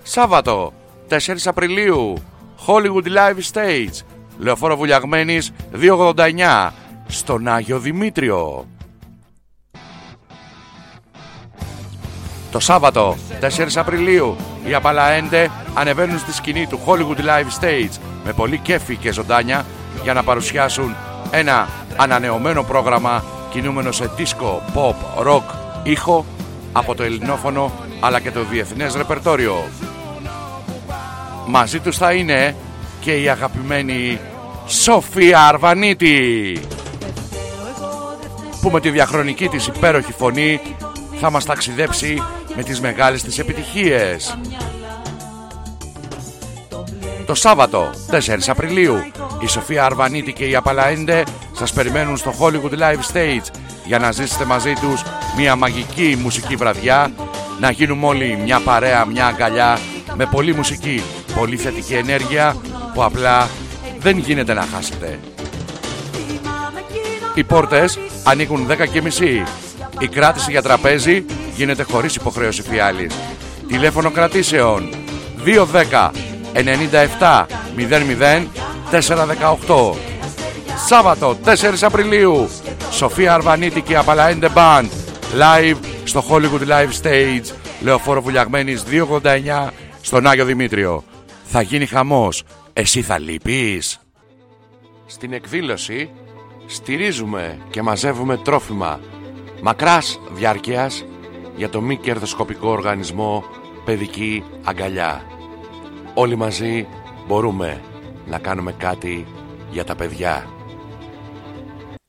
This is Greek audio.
Σάββατο 4 Απριλίου, Hollywood Live Stage, Λεωφόρο Βουλιαγμένης 289, στον Άγιο Δημήτριο. Το Σάββατο 4 Απριλίου οι Απαλαέντε ανεβαίνουν στη σκηνή του Hollywood Live Stage με πολύ κέφι και ζωντάνια για να παρουσιάσουν ένα ανανεωμένο πρόγραμμα κινούμενο σε disco, pop, rock, ήχο από το ελληνόφωνο αλλά και το διεθνές ρεπερτόριο. Μαζί τους θα είναι και η αγαπημένη Σοφία Αρβανίτη, που με τη διαχρονική της υπέροχη φωνή θα μας ταξιδέψει με τις μεγάλες της επιτυχίες. Το Σάββατο 4 Απριλίου η Σοφία Αρβανίτη και οι Απαλαέντε σας περιμένουν στο Hollywood Live Stage για να ζήσετε μαζί τους μια μαγική μουσική βραδιά, να γίνουμε όλοι μια παρέα, μια αγκαλιά με πολλή μουσική, πολύ θετική ενέργεια που απλά δεν γίνεται να χάσετε. Οι πόρτες ανοίγουν 10:30. Η κράτηση για τραπέζι γίνεται χωρίς υποχρέωση φιάλης. Τηλέφωνο κρατήσεων 210 97 00 418. Σάββατο 4 Απριλίου Σοφία Αρβανίτη και Απαλαέντε Band live στο Hollywood Live Stage, Λεωφόρο Βουλιαγμένης 289, στον Άγιο Δημήτριο. Θα γίνει χαμός. Εσύ θα λείπεις? Στην εκδήλωση στηρίζουμε και μαζεύουμε τρόφιμα μακράς διάρκειας για το μη κερδοσκοπικό οργανισμό Παιδική Αγκαλιά. Όλοι μαζί μπορούμε να κάνουμε κάτι για τα παιδιά.